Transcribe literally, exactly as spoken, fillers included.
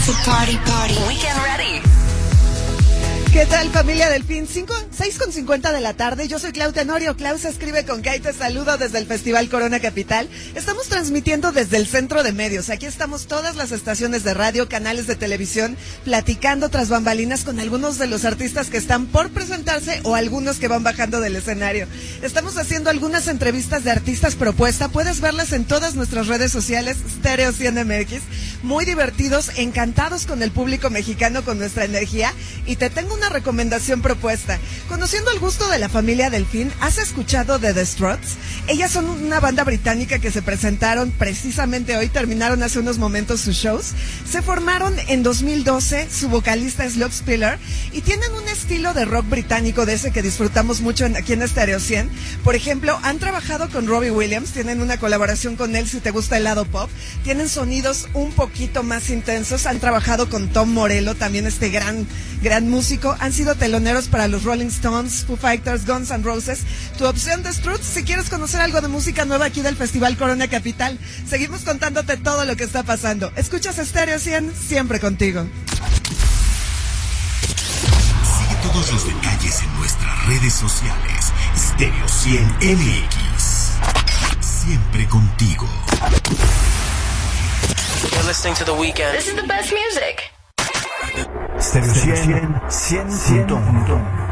Party, party. Weekend ready. ¿Qué tal, familia Delfín? seis con cincuenta de la tarde. Yo soy Clau Tenorio. Clau se escribe con K y te saludo desde el Festival Corona Capital. Estamos transmitiendo desde el centro de medios. Aquí estamos todas las estaciones de radio, canales de televisión, platicando tras bambalinas con algunos de los artistas que están por presentarse o algunos que van bajando del escenario. Estamos haciendo algunas entrevistas de artistas propuesta. Puedes verlas en todas nuestras redes sociales, Stereo cien M X. Muy divertidos, encantados con el público mexicano, con nuestra energía. Y te tengo una recomendación propuesta. Conociendo el gusto de la familia Delfín, ¿has escuchado de The Struts? Ellas son una banda británica que se presentaron precisamente hoy, terminaron hace unos momentos sus shows. Se formaron en dos mil doce, su vocalista es Lux Spiller, y tienen un estilo de rock británico de ese que disfrutamos mucho en, aquí en Stereo cien. Por ejemplo, han trabajado con Robbie Williams, tienen una colaboración con él si te gusta el lado pop, tienen sonidos un poquito más intensos, han trabajado con Tom Morello, también este gran, gran músico. Han sido teloneros para los Rolling Stones, Foo Fighters, Guns N' Roses. Tu opción de Struts, si quieres conocer algo de música nueva aquí del Festival Corona Capital. Seguimos contándote todo lo que está pasando. Escuchas Stereo cien, siempre contigo. Sigue todos los detalles en nuestras redes sociales. Stereo cien M X. Siempre contigo. You're listening to The Weeknd. This is the best music. Stereo cien, cien punto uno.